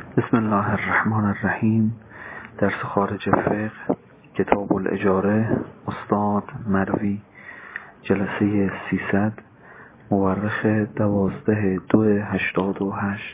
بسم الله الرحمن الرحیم. درس خارج فقه، کتاب الاجاره، استاد مروی، جلسه 300، مورخ 12/2/88.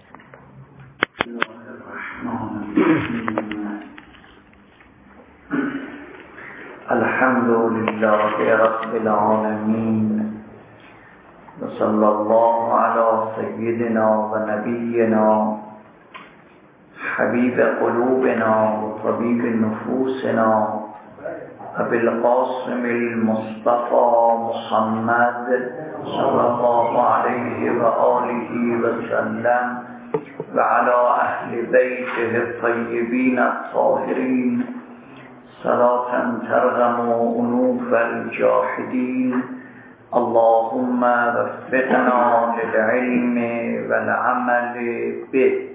الحمد لله رب العالمین و صلی الله علی سیدنا و نبینا حبیب قلوبنا و طبیب نفوسنا ابی القاسم المصطفى محمد صلی الله علیه و آله و سلم و علی اهل بیته الطیبین الطاهرین صلاة ترغم انوف الجاحدین. اللهم وفقنا للعلم والعمل به.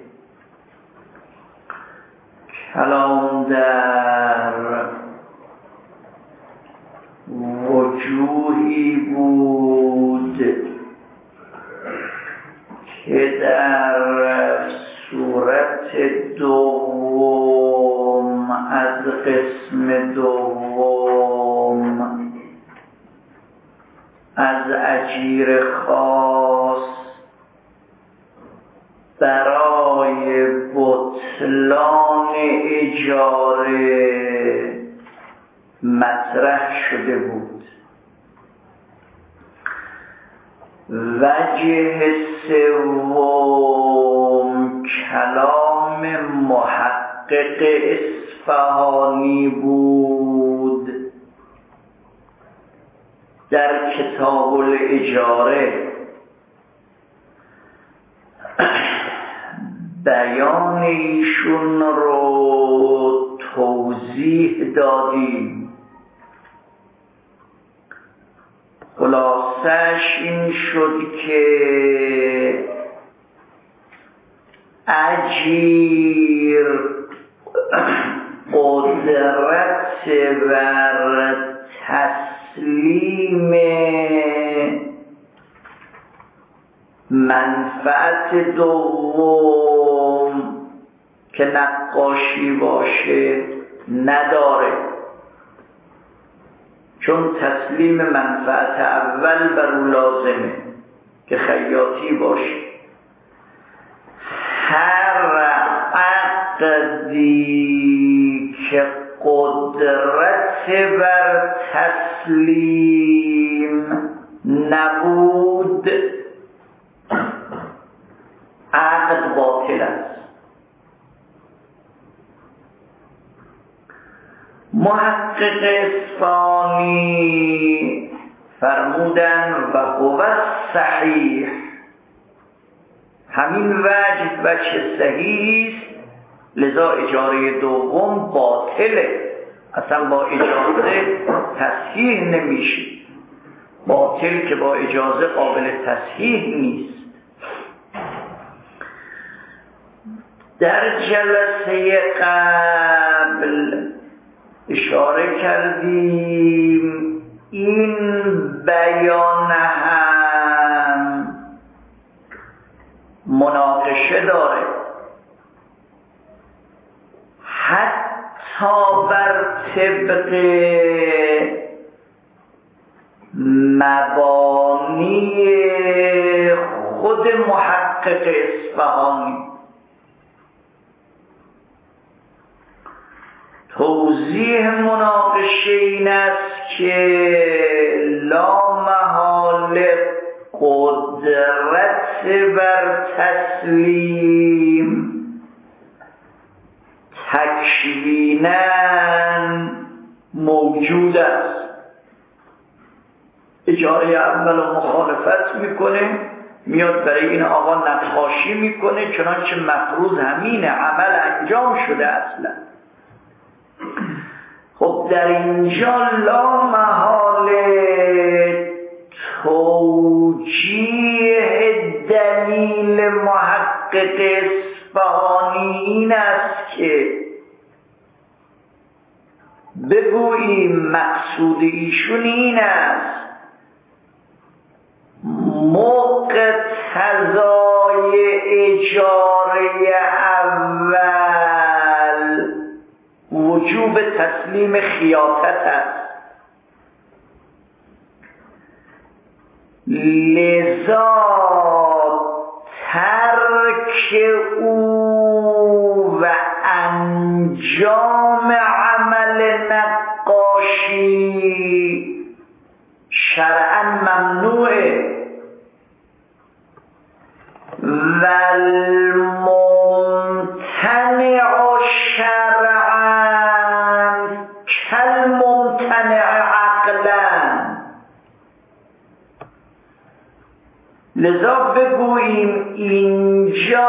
کلام در وجوهی بود که در صورت دوم از قسم دوم از اجیر خاص برای بطلان اجاره مطرح شده بود. وجه سوم کلام محقق اصفهانی بود در کتاب الاجاره. بیان ایشون رو توضیح دادیم. خلاصش این شد که اجیر قدرت بر تسلیم منفعت دوم که نقاشی باشه نداره، چون تسلیم منفعت اول بر او لازمه که خیاطی باشه. هر عقدی که قدرت بر تسلیم نبود عقد باطل است. محقق اصفهانی فرمودن و هو صحیح، همین وجه صحیح است، لذا اجاره دوم باطله، اصلا با اجازه تصحیح نمیشه، باطل که با اجازه قابل تصحیح نیست. در جلسه قبل اشاره کردیم این بیان هم مناقشه داره، حتی بر طبق مبانی خود محقق اصفهانی. توضیح مناقشه این است که لا محال قدرت بر تسلیم تکویناً موجود است. اجاره اول رو مخالفت میکنه، میاد برای این آقا نقاشی میکنه، چنانچه مفروض همین عمل انجام شده اصلا. خب در اینجا لا محال توجیه دلیل محقق اصفهانی این است که بگوییم مقصود ایشون این است مقتضای اجاره اول وجوب تسلیم خیاطت است، لذا ترک او و انجام عمل نقاشی شرعاً ممنوعه و الممتنع شرعاً کالممتنع عقلاً. لذا بگوییم اینجا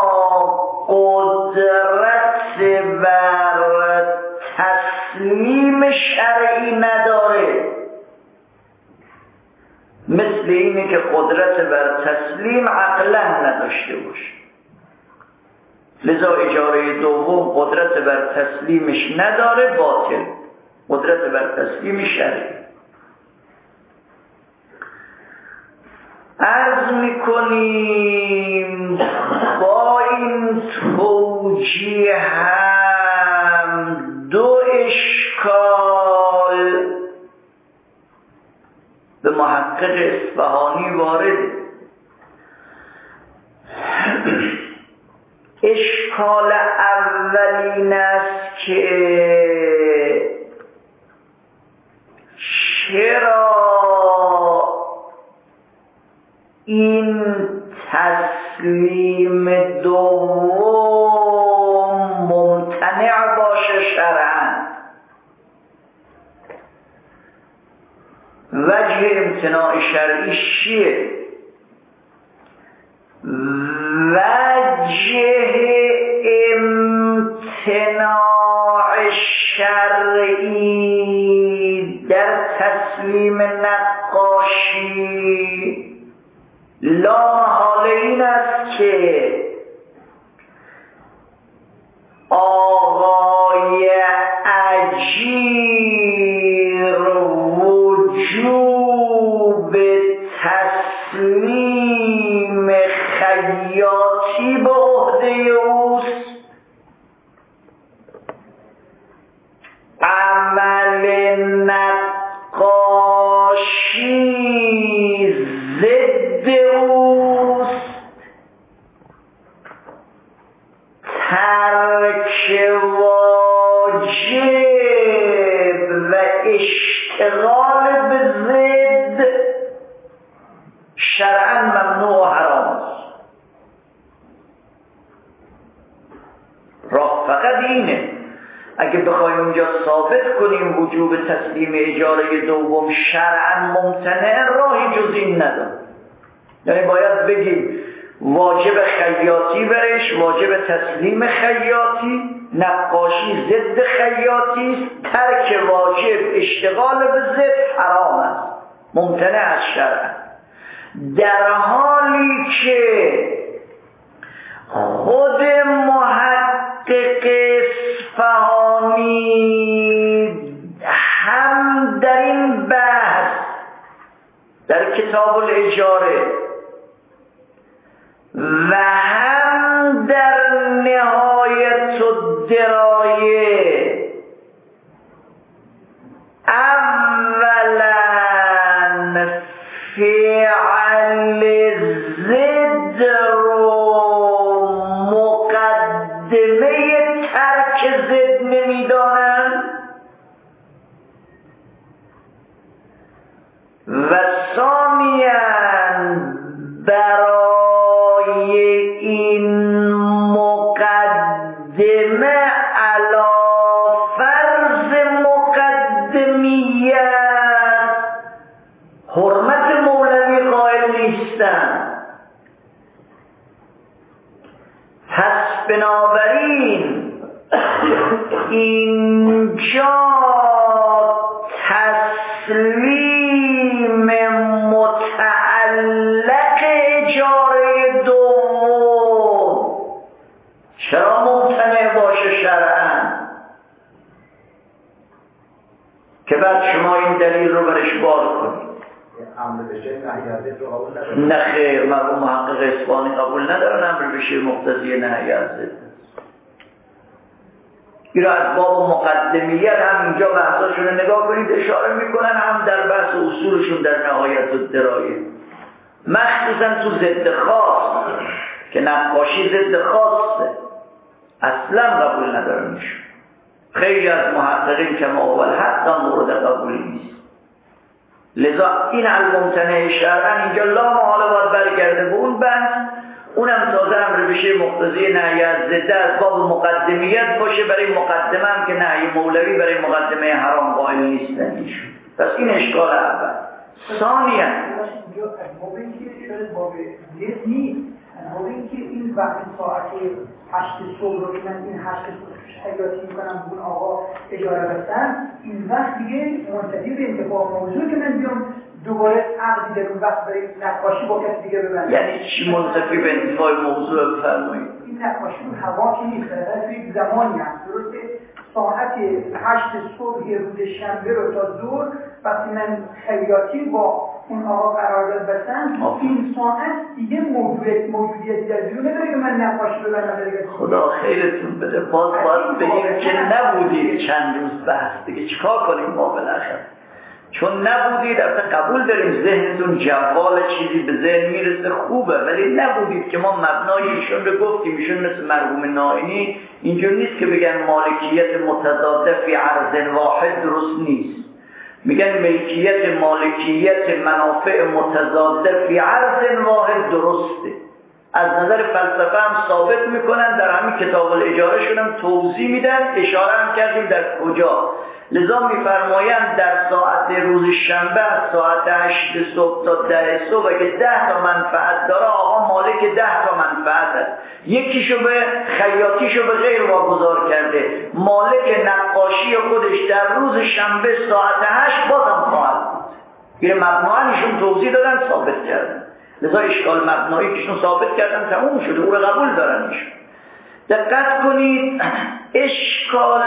قدرت بر تسلیم شرعی نداره، مثل اینه که قدرت بر تسلیم عقلا نداشته باشه. لذا اجاره دوم قدرت بر تسلیمش نداره، باطل، قدرت بر تسلیم شرعی. عرض میکنیم با این توجیه هم دو اشکال به محقق اصفهانی وارده. اشکال اولین است که چرا این تسلیم دوم ممتنع باشه شرعاً؟ وجه امتناع شرعی چیه؟ وجه امتناع شرعی در تسلیم نقاشی لا محاله این است که آقای اجیر وجوب تسلیم خیاطی به عهده اوست، عمل نقاشی ضد اوست، ترک واجب و اشتغال به ضد شرعاً ممنوع و حرام است. راه فقط اینه، اگه بخوایم اونجا ثابت کنیم وجوب تسلیم اجاره دوم شرعاً ممتنع، راهی جز این نداره. یعنی باید بگیم واجب خیاطی برش، واجب تسلیم خیاطی، نقاشی ضد خیاطی است، ترک واجب اشتغال به ضد حرام است، ممتنع از شرع، در حالی که خود محقق اصفهانی هم در این بحث در کتاب الاجاره و هم در نهایت الدرایه اولا فعل ضد رو مقدمه ترک ضد نمیدانند و ثانیاً برای این مقدمه علی فرض مقدمیت حرمت مولوی قائل نیستند. پس بنابراین اینجا تسلیم متعلق اجاره دوم چرا ممتنع باشه شرعاً؟ که بعد شما این دلیل رو برش بار کنید. امر بشه نهی از ضد رو قبول نداره؟ نه خیر، مرحوم محقق اصفهانی قبول ندارن امر بشه مقتضی نهی از ضد. این را از باب مقدمیت هم اینجا بحثاشون رو نگاه کنید اشاره میکنن، هم در بحث اصولشون در نهایت الدرایه، مخصوصا تو ضد خاص که نقاشی ضد خاصه اصلا قبول ندارنش. خیلی از محققین که اول حتی مورد قبول نیست. لذا این الممتنع شرعا اینجا لا محاله باید برگرده به اون بحث، اونم تازه امر بشه مقتضی نهی از ضد از باب مقدمیت باشه. برای مقدمه هم که نهی مولوی برای مقدمه حرام قائل نیستن ایشون. پس این اشکال اول. ثانیاً باب اینکه شاید باب ضد نیست، باب اینکه این وقت ساعت 8 صبح رو که من این 8 صبح حیاتی میکنم اون آقا اجاره بستن، این وقت دیگه منتظر به انتفاع موضوع که من بیام دوباره عقد دیگه اون وقت برای نقاشی با کسی دیگه ببرم. یعنی چی منتفی به انتفاع موضوع بفرمایید؟ این نقاشی اون هوا که نیست، در یک زمانی هست درسته ساعت 8 صبح روز شنبه رو تا ظهر وقتی من خیاطی با اون آقا قرارداد بستم، این ساعت دیگه موجودیتی در بیرون نداره که من نقاشی ببرم. خدا خیرتون بده. باز بگیم که نبودید چند روز بحث دیگه چیکار کنیم ما بالاخره، چون نبودید. البته قبول داریم ذهنتون جوال چیزی به ذهن میرسه خوبه، ولی نبودید که ما مبنای ایشون رو گفتیم. ایشون مثل مرحوم نائینی اینجور نیست که بگن مالکیت متضاده فی عرض واحد درست نیست، میگن ملکیت مالکیت منافع متضاده فی عرض واحد درسته. از نظر فلسفه هم ثابت میکنن، در همین کتاب الاجاره شون هم توضیح میدن، اشاره هم کردیم در کجا. لذا میفرمایند در ساعت روز شنبه از ساعت 8 صبح تا 10 صبح اگه 10 تا منفعت داره آقا مالک 10 تا منفعت است. یکیشو به خیاطیشو به غیر واگذار کرده، مالک نقاشی خودش در روز شنبه ساعت 8 بازم خواهد بود. این مبنایشون توضیح دادن ثابت کردن. لذا اشکال مبنایی کهشون ثابت کردن تموم شده، او رو قبول دارن ایشون. دقت کنید اشکال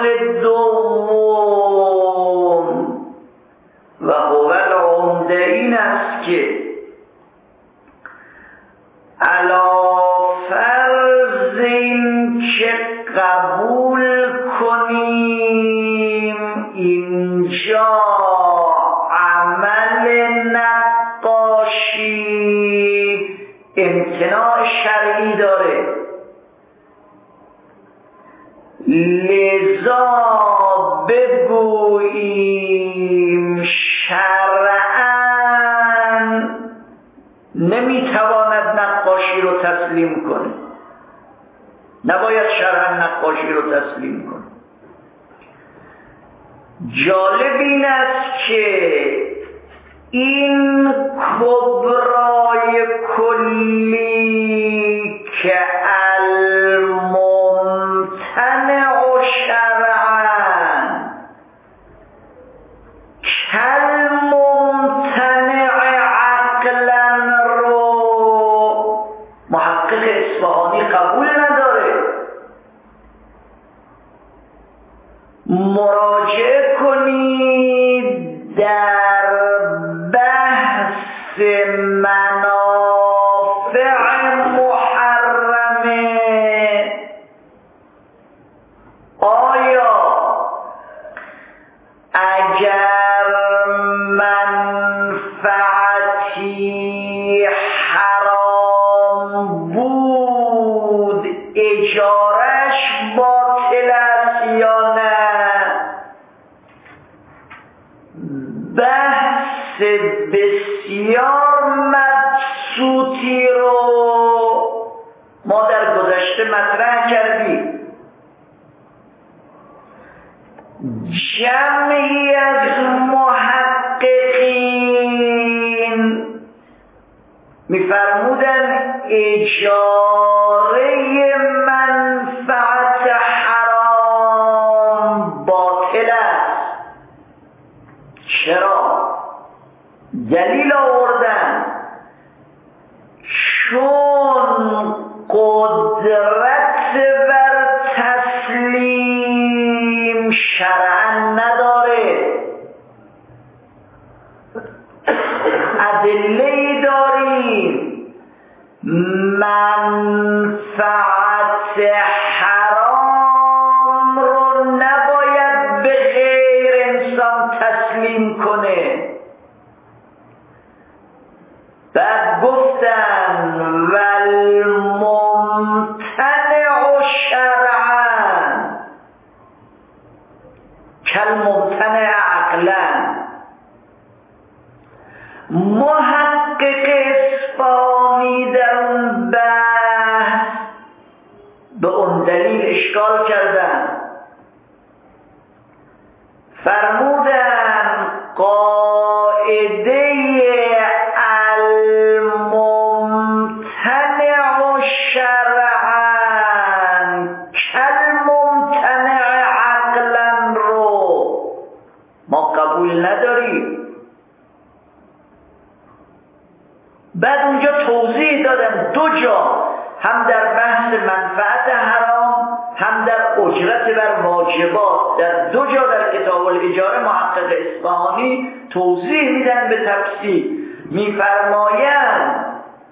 دوم و هو العمده این است که علا فرض این که قبول کنیم اینجا عمل نقاشی امتناع شرعی داره، لذا بگوییم شرعاً نمیتواند نقاشی رو تسلیم کنه، نباید شرعاً نقاشی رو تسلیم کنه. جالب این است که این کبرای کلی که الممتنع شرعاً کالممتنع عقلاً رو محقق اصفهانی قبول نداره. مراجعه کنید در بحث منافع محرمه. آیا اگر منفعتی حرام بود اجارش باطل است یا نه؟ بحث بسیار مبسوطی رو ما در گذشته مطرح کردیم. جمعی از محققین میفرمودن اجاره منفعت حرام باطل است. چرا؟ دلیل آوردن چون قدرت بر تسلیم شرعاً نداره. از منفعت حرام رو نباید به غیر انسان تسلیم کنه. بعد گفتن والممتنع شرعا کالممتنع عقلا. محقق اصفهانی در اون بحث به اون دلیل اشکال کردن، فرمودن قاعده الممتنع شرعا کالممتنع عقلا رو ما قبول نداریم. بعد اونجا توضیح دادم دو جا، هم در بحث منفعت حرام هم در اجرت بر واجبات، در دو جا در کتاب الاجاره محقق اصفهانی توضیح میدن به تفصیل. میفرمایند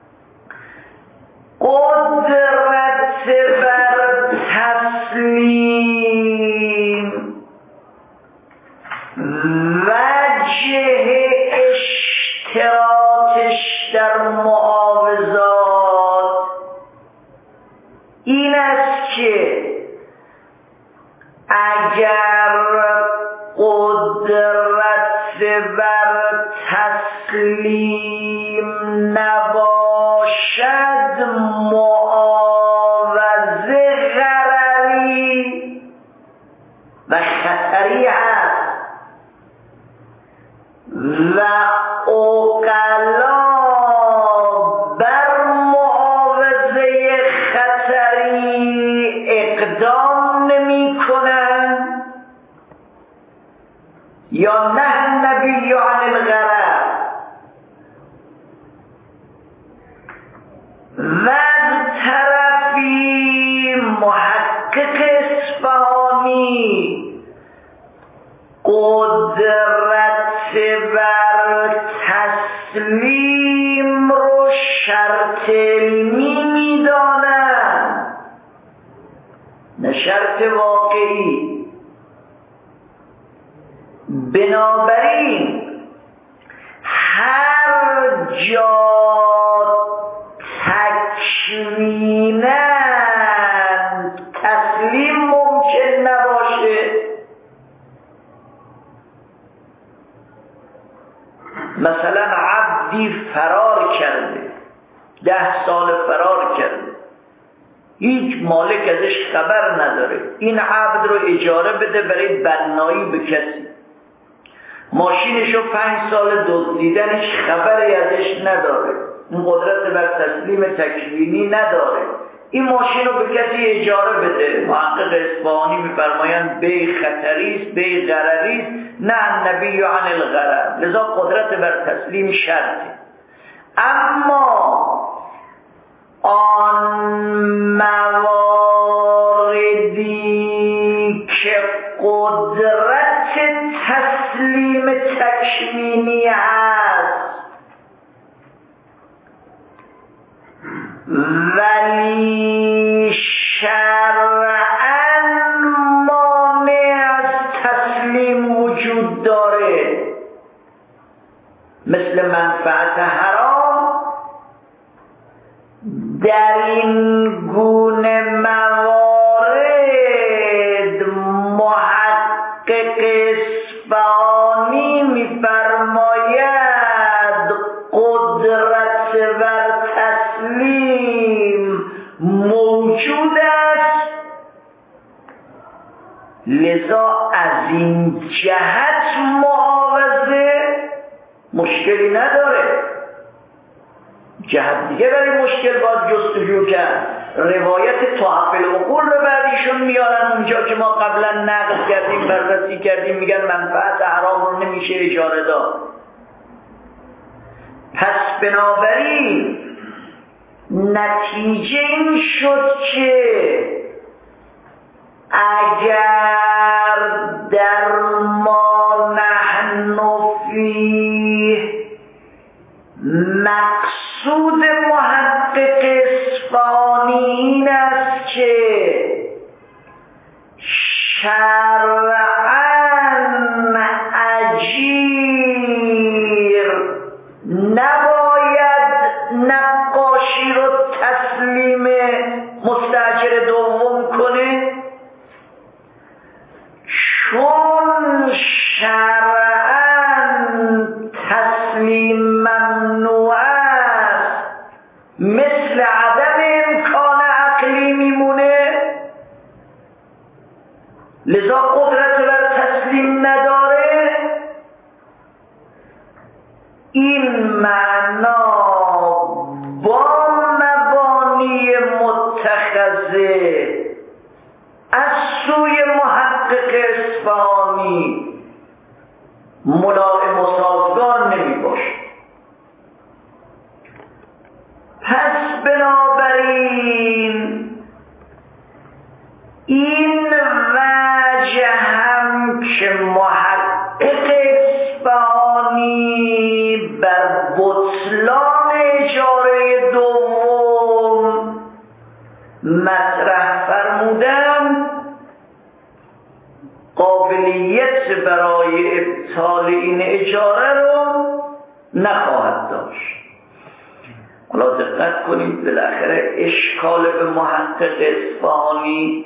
قدرت بر تسلیم وجه اشتراطش در معاوضات این است که اگر قدرت بر تسلیم نباشد معاوضه غرری و خطری هست و عقلا بر معاوضه خطری اقدام نمی کنند یا نه النبی عن الغرر. و طرفی محقق اصفهانی قدرت بر تسلیم رو شرط علمی میدانند نه شرط واقعی. بنابراین هر جا تکویناً تسلیم ممکن نباشه، مثلا عبدی فرار کرده 10 سال فرار کرده، هیچ مالک ازش خبر نداره، این عبد رو اجاره بده برای بنایی به کسی، ماشینشو 5 سال دزدیدنش خبری ازش نداره، این قدرت بر تسلیم تکوینی نداره، این ماشین رو به کسی اجاره بده. محقق اصفهانی میفرمایند بی خطری است، بی ضرری است، نه النبی عن الغرر، لذا قدرت بر تسلیم شرطه. اما آن مواردی که قدرت تسلیم تکوینی هست ولی شرعاً مانع از تسلیم وجود داره، مثل منفعت حرام، در این گونه موارد محقق اصفهانی می‌فرماید قدرت بر تسلیم موجود است، لذا از این جهت معاوضه مشکلی نداره. جهت دیگه برای مشکل باید جستجو کرد. روایت تحف العقول رو بعدیشون میارن اونجا که ما قبلا نقل کردیم، بررسی کردیم، میگن منفعت حرام رو نمیشه اجاره داد. پس بنابراین نتیجه این شد که اگر در ما نحن فیه مقصود محقق شرعاً اجیر نباید نقاشی رو تسلیم مستاجر دوم کنه، چون شرعاً تسلیم ممنوع است، مثل عدم امکان عقلی میمونه، لذا قدرت بر تسلیم نداره. این معنا با مبانی متخذه از سوی محقق اصفهانی ملائم و سازگار نمی باشه. پس بنابراین این وجه هم که محقق اصفهانی بر بطلان اجاره دوم مطرح فرمودن، قابلیت برای ابطال این اجاره رو نخواهد داشت. حالا دقت کنید، بالاخره اشکال به محقق اصفهانی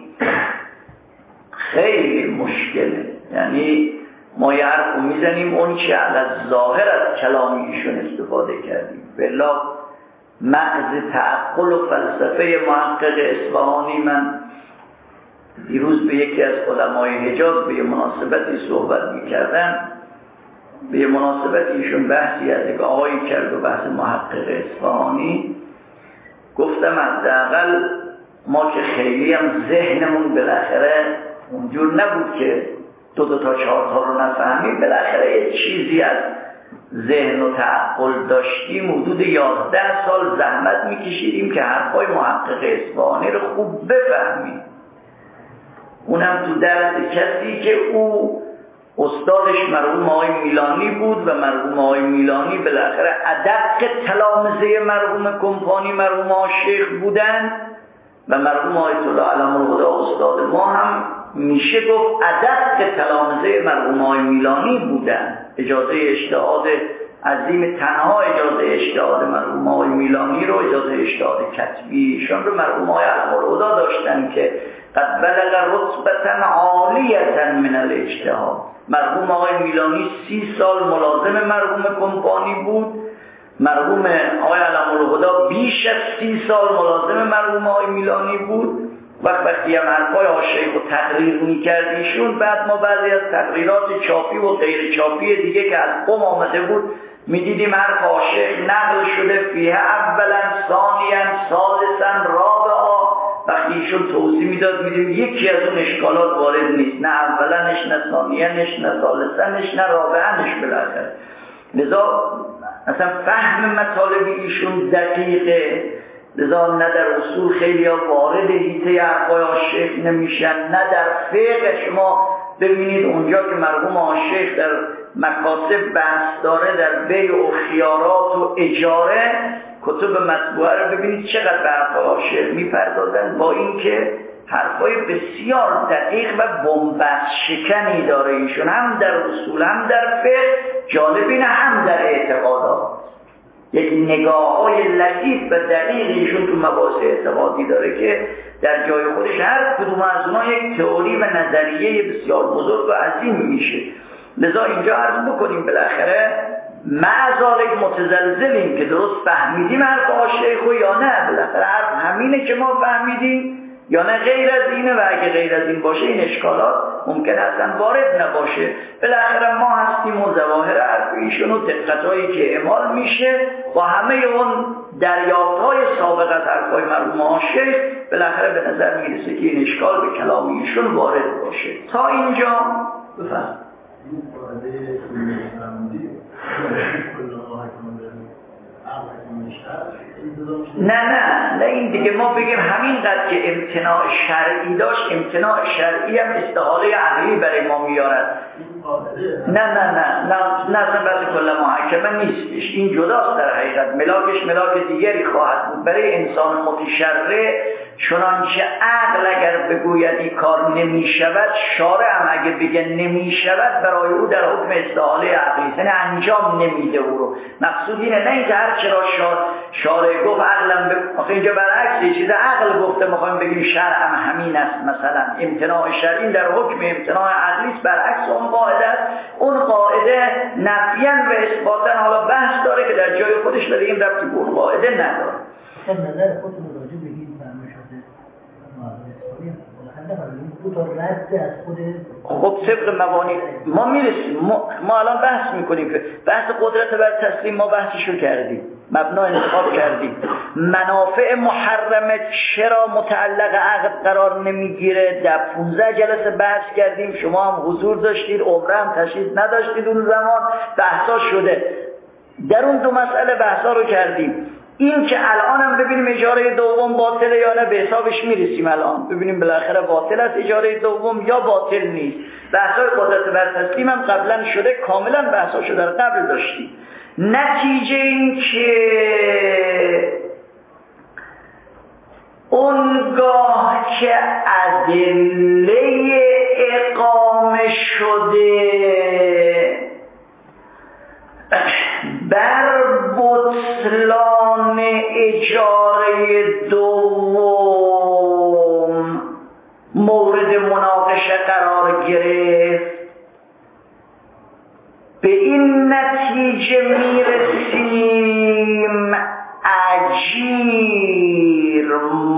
خیلی مشکله. یعنی ما یه حرف رو میزنیم اون چه علی ظاهر از کلام ایشون استفاده کردیم، بلا مغز تعقل و فلسفه محقق اصفهانی. من دیروز به یکی از علمای حجاز به یه مناسبتی صحبت میکردم، به یه مناسبت ایشون بحثی از یک آقایی کرد و بحث محقق اصفهانی. گفتم حداقل ما که خیلی هم ذهنمون بالاخره اونجور نبود که دو تا 4 تا رو نفهمیم، بالاخره یه چیزی از ذهن و تعقل داشتیم. حدود 11 سال زحمت میکشیدیم که حرفای محقق اصفهانی رو خوب بفهمیم، اونم تو درس کسی که او استادش مرحوم آقای میلانی بود و مرحوم آقای میلانی بالاخره ادق تلامذه مرحوم کمپانی مرحوم آقای شیخ بودن و مرحوم آیت الله علم الهدی استاد ما هم میشه گفت ادق تلامذه مرحوم آقای میلانی بودن. اجازه اجتهاد عظیم، تنها اجازه اجتهاد مرحوم آقای میلانی رو، اجازه اجتهاد کتبی ایشان رو مرحوم آقای علم الهدی داشتن که قد بلغ رتبة عالیة من الاجتهاد. مرحوم آقای میلانی 30 سال ملازم مرحوم کمپانی بود، مرحوم آقای علم الهدی بیش از 30 سال ملازم مرحوم آقای میلانی بود. وقتی هم حرفای آقای شیخ رو تقریر می‌کردیشون، بعد ما بعضی از تقریرات چاپی و غیر چاپی دیگه که از قم آمده بود می‌دیدیم حرف آقای شیخ نقل شده، فیه اولا ثانیا ثالثا رابعا. وقتی ایشون توضیح میداد میدیم یکی از اون اشکالات وارد نیست، نه اولنش، نه ثانیانش، نه ثالثنش، نه رابعنش بالاخره. لذا اصلا فهم مطالب ایشون دقیقه، لذا نه در اصول خیلی ها وارد حیطه حرفای شیخ نمیشن، نه در فقه. شما ببینید اونجا که مرحوم شیخ در مکاسب بحث داره در بیع و خیارات و اجاره، کتب مطبوعه رو ببینید چقدر به حرفای شیخ میپردازن، با اینکه حرفای بسیار دقیق و بن‌بست شکنی داره ایشون، هم در اصول هم در فقه، جالب اینه هم در اعتقادات. یک نگاه‌های لطیف و دقیق ایشون تو مباحث اعتقادی داره که در جای خودش هر کدوم از اونها یک تئوری و نظریه بسیار بزرگ و عظیم میشه. لذا اینجا عرض بکنیم بالاخره معذالک متزلزلیم که درست فهمیدیم حرف شیخو یا نه، بالاخره حرف همینه که ما فهمیدیم یا نه غیر از اینه، و اگه غیر از این باشه این اشکالات ممکن اصلا وارد نباشه. بالاخره ما هستیم و ظواهر حرف ایشون و دقتایی که اعمال میشه با همه اون دریافت‌های سابق از حرفای مرحوم شیخ بالاخره به نظر میرسه که این اشکال به کلام ایشون وارد باشه. تا اینجا بفهم. نه این دیگه ما بگیم همینقدر که امتناع شرعی داشت، امتناع شرعی هم استحاله عقلی برای ما میارد. نه اصلا بحث کلا محکمه نیستش، این جداست در حقیقت. ملاکش ملاک دیگری خواهد بود برای انسان متشرع. چنانچه عقل اگر بگوید این کار نمی شود، شارع هم اگر بگه نمی شود، برای او در حکم استحاله عقلی، یعنی انجام نمیده او رو. مقصود اینه نه اینکه هر چرا شارع گفت عقلم مثلا اینجا برعکس یه چیز عقل گفته میخوایم بگیم شرع هم همین است. مثلا امتناع شرعی در حکم امتناع عقلی است، برعکس اون قاعده است. اون قاعده نفیاً و اثباتاً حالا بحث داره که در جای خودش، ولی این ربطی به اون قاعده نداره. نظر خودتون راجع به این فرمایشات دو تا رد از خود خب طبق مبانی ما میرسیم. ما الان بحث میکنیم که بحث قدرت بر تسلیم ما بحثشو کردیم، مبنا انتخاب کردیم. منافع محرمه چرا متعلق عقد قرار نمیگیره؟ در 15 جلسه بحث کردیم، شما هم حضور داشتید، عمره هم تشریف نداشتید اون زمان، بحثا شده. در اون دو مسئله بحثا رو کردیم. این که الان هم ببینیم اجاره دوم باطله یا نه، به حسابش میرسیم. الان ببینیم بالاخره باطل است اجاره دوم یا باطل نیست. بحثای قدرت بر تسلیم هم قبلا شده، کاملا بحثا شده در قبل داشتیم. نتیجه این که اونگاه که ادله اقامه شده بر بطلان اجاره دوم مورد مناقشه قرار گرفت، به این نتیجه میرسیم اجیر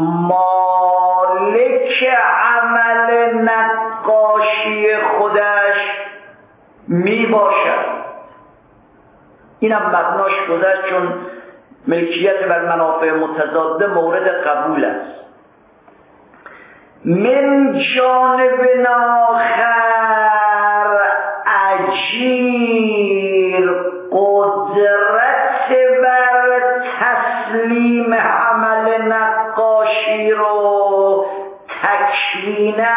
مالک عمل نقاشی خودش می باشد. این هم مبناش گذشت، چون ملکیت بر منافع متضاده مورد قبول است. من جانب آخر اجیر قدرت بر تسلیم عمل نقاشی رو تکویناً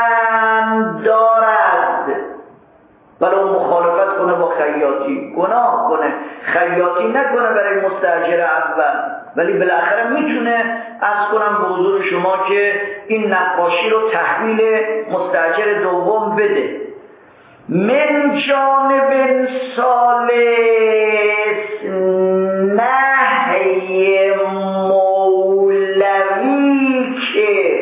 دارد، ولو مخالفت کنه با خیاطی، گناه کنه، خیاطی نکنه برای مستاجر اول، ولی بالاخره میتونه عرض کنم به حضور شما که این نقاشی رو تحویل مستاجر دوم بده. من جانب ثالث نهی مولوی که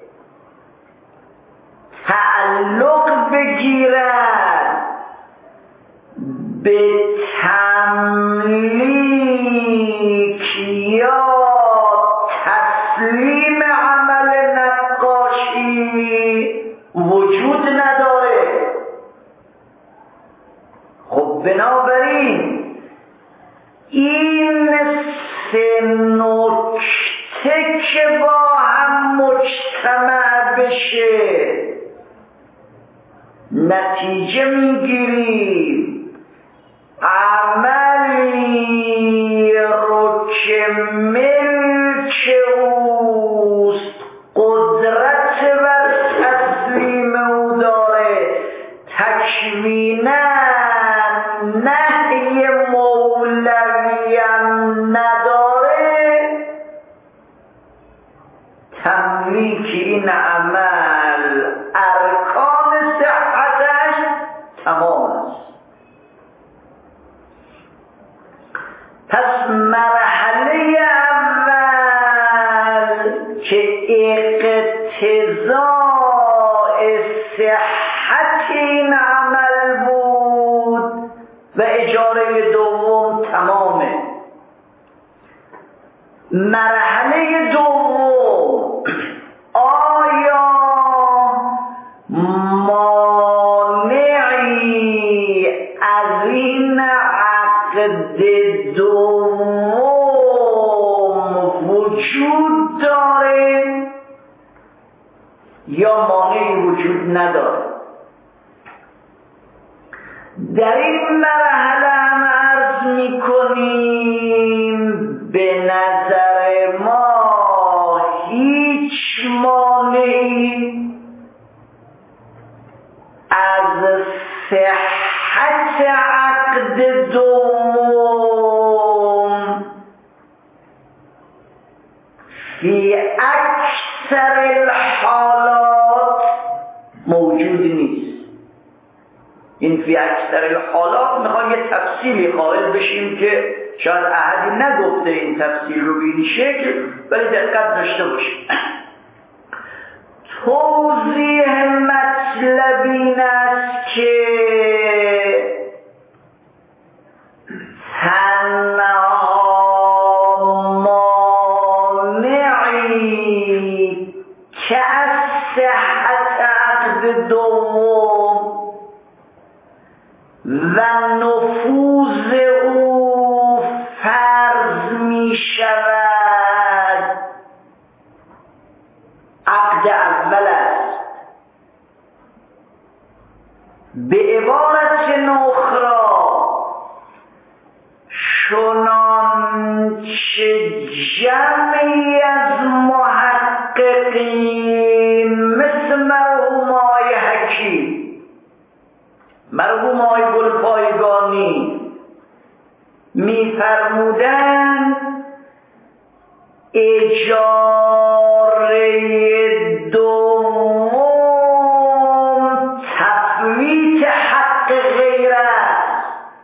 تعلق بگیرد به تملیک یا تسلیم عمل نقاشی وجود نداره. خب بنابراین این سه نکته که با هم مجتمع بشه نتیجه میگیریم عملی رو که ملک اوست، قدرت بر تسلیم او داره، تکویناً نهی مولوی نداره، تملیک این عمل ارکان صحتش تمام است. پس مرحله اول که اقتضاء صحت این عمل بود و اجاره دوم تمامه. مرحله دوم آیا مانعی از این عقد دوم وجود داره یا مانعی وجود نداره؟ در این مرحله هم عرض میکنیم به نظر ما هیچ مانعی از صحت عقد دوم فی اکثر الحالات موجود نیست. این فی اکثر الحالات میخوام یه تفصیلی قائل بشیم که شاید احدی نگفته این تفصیل رو به این شکل، ولی دقت داشته باشیم. توضیح مطلب این است که تنها مانعی که از صحت عقد دوم و نفوذ او فرض می شود عقد اول است. به عبارت اخرى چنانچه جمعی از محققین مثل مرحوم آقای حکیم، مرحوم آقای گلپایگانی می‌فرمودند اجاره دوم تفویت حق غیر است،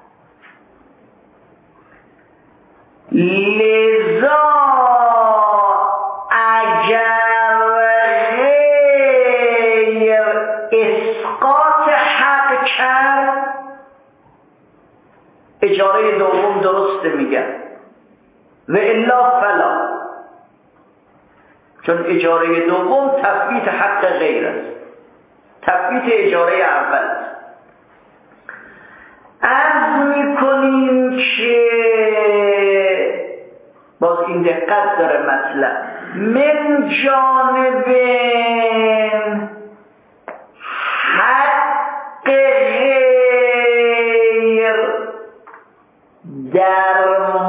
لذا اگر غیر اسقاط حق کرد اجاره دوم درسته میگن و الا فلا، چون اجاره دوم تثبیت حق غیر است، تثبیت اجاره اول است. عرض میکنیم که باز این دقت داره مطلب، من جانبین حق غیر در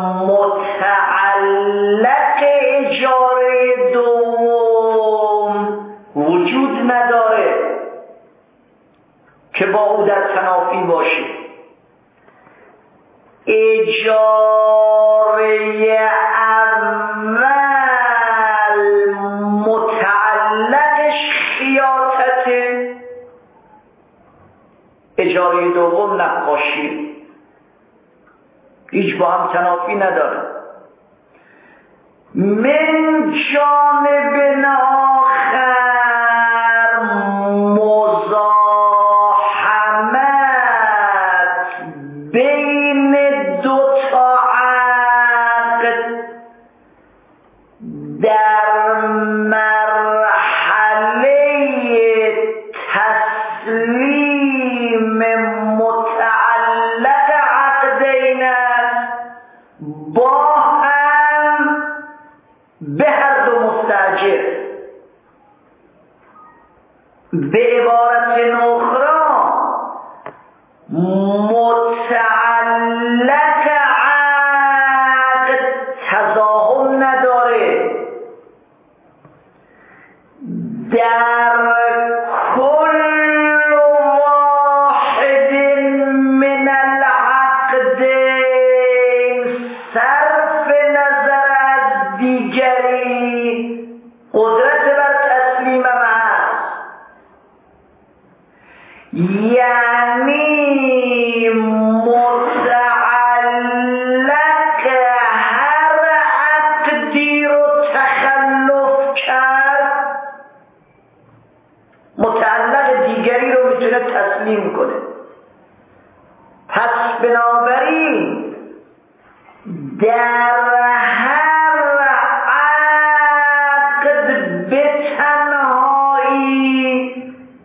متعلق اجاره دوم وجود نداره که با او در تنافی باشه. اجاره اول متعلقش خیاطته، اجاره دوم نقاشی، هیچ با هم تنافی نداره. من جانب آخر مزاحمت بین دو تا عقد در مرحله تسلیم متعلق عقدین است، با هم به هر دو مستاجر. به عبارت اخرى متعلق عقد تضاهم نداره، در کل واحد من العقدین صرف نظر از دیگری قدرت بر تسلیم هست، یعنی متعلق هر عقدی رو تخلف کرد متعلق دیگری رو میتونه تسلیم کنه. پس بنابراین در هر عقد به تنهایی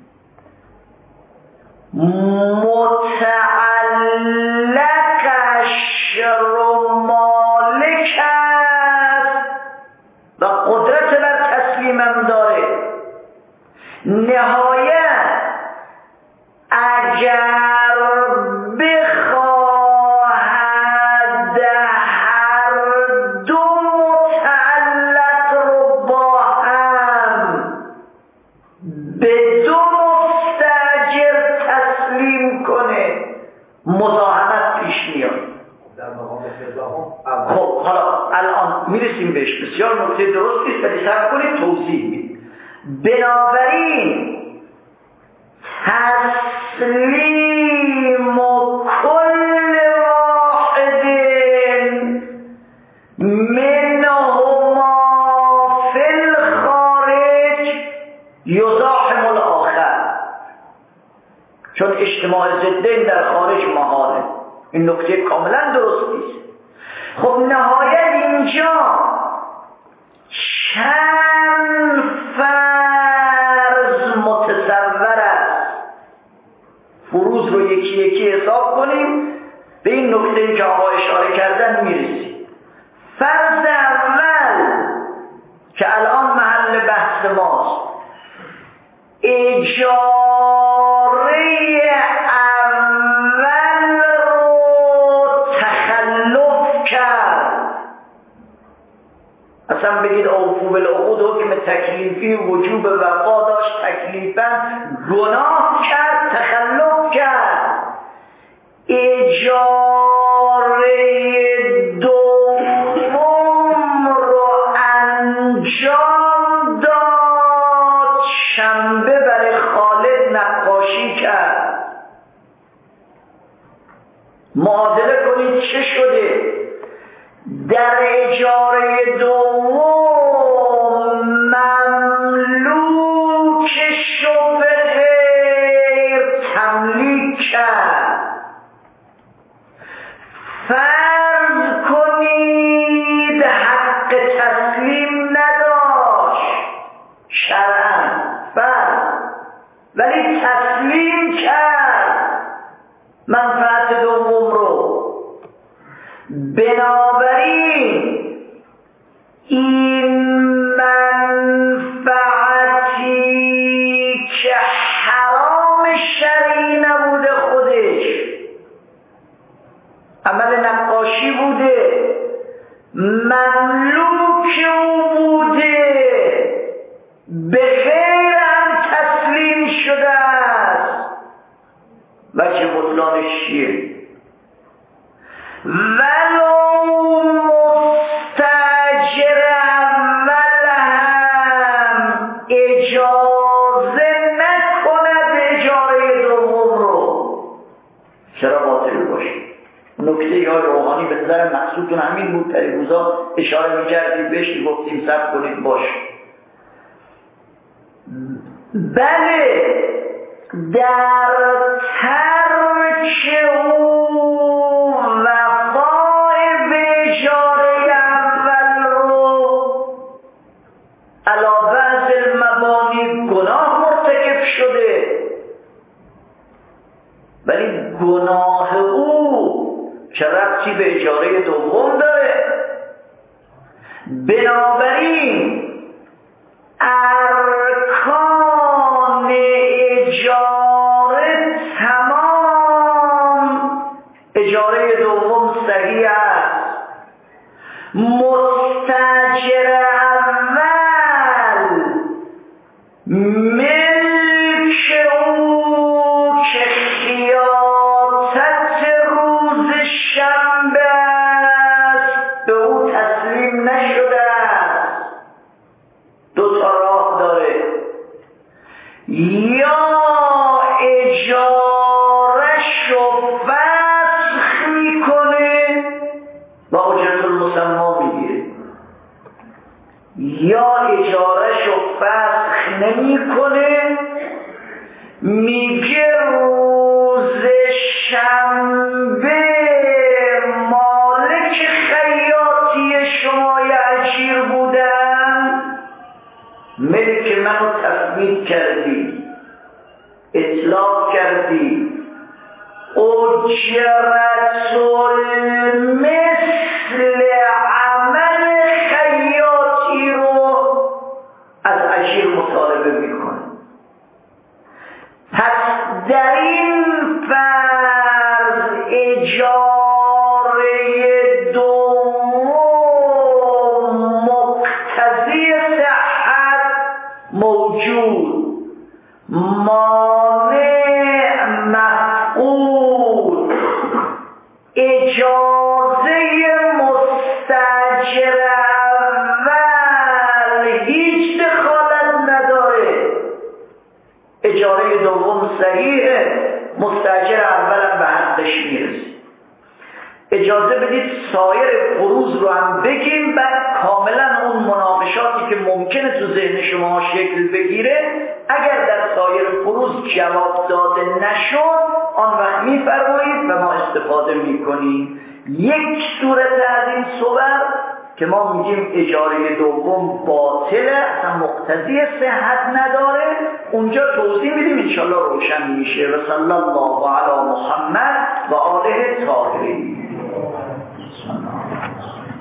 متعلقش رو مالک است و قدرت بر تسلیمم داره. نهایت اگر بخواهد هر دو متعلق رو با هم به دو مستاجر تسلیم کنه، مزاحمت پیش میاد. خب حالا الان میرسیم بهش، بسیار نکته درستی است ولی صبر کنید توضیح میدیم. بنابراین تسلیم کل واحد منهما فی الخارج یزاحم الاخر، چون اجتماع ضدین در خارج محاله. این نکته کاملا درست نیست. خب نهایت اینجا چند فرض متصور است؟ فروض رو یکی یکی حساب کنیم، به این نکته که آقا اشاره کردن میرسیم. فرض اول که الان محل بحث ماست، اجاره اول رو تخلف کرد. اصلا بگید اوفو بالعقود حکم تکلیفی وجوب وفا داشت، تکلیفا گناه کرد، تخلف کرد. اجاره دوم رو انجام داد، شنبه برای خالد نقاشی کرد. معادله کنید چه شده؟ در اجاره دوم مملوک شبه غیر تملیک کرد. فرض کنید حق تسلیم نداشت شرعاً، فرض، ولی تسلیم کرد منفعت دوم رو. بنابراین این منفعتی که حرام شرعی نبوده، خودش عمل نقاشی بوده، مملوک او بوده، به غیر هم تسلیم شده است. وجه بطلانش چیه؟ ولو مستاجر اول هم اجازه نکند اجاره دوم رو، چرا باطل باشه؟ نکته یا روحانی به نظر مقصودتون همین بود، در روزا اشاره میکردید بهش، گفتیم صبر کنید باش. بله، در ترک او وفای به اجاره اول رو علی بعض المبانی گناه مرتکب شده، ولی گناه او چه ربطی به اجاره دوم داره؟ بنابراین ارکان اجاره تمام، اجاره دوم صحیح است. مستاجر اول ملک او که خیاطت روز شنبه است به او تسلیم نشده است. دو تا راه داره، یا اجارش رو فسخ میکنه و اجرت المسمى میگیره، یا اجارش رو فسخ نمیکنه، میگه روز شنبه مالک خیاطی شما اجیر بودن، ملک منو تفویض کردی، اطلاق کردی، اجرت مثل عمل خیاطی رو از اجیر مطالبه میکنه. پس در این فرض اجاره دوم مقتضی صحت موجود، مانع مفعول اجاره دوم صحیحه، مستاجر اولم به حقش میرسه. اجازه بدید سایر فروض رو هم بگیم، بعد کاملا اون مناقشاتی که ممکنه تو ذهن شما شکل بگیره اگر در سایر فروض جواب داده نشد آن وقت میفرمایید و ما استفاده میکنیم. یک صورت از این صور که ما میگیم اجاره دوم باطله، اصلا مقتضی صحت نداره، اونجا توضیح میدیم انشالله روشن میشه. و صلی الله علی محمد و آله طاهرین.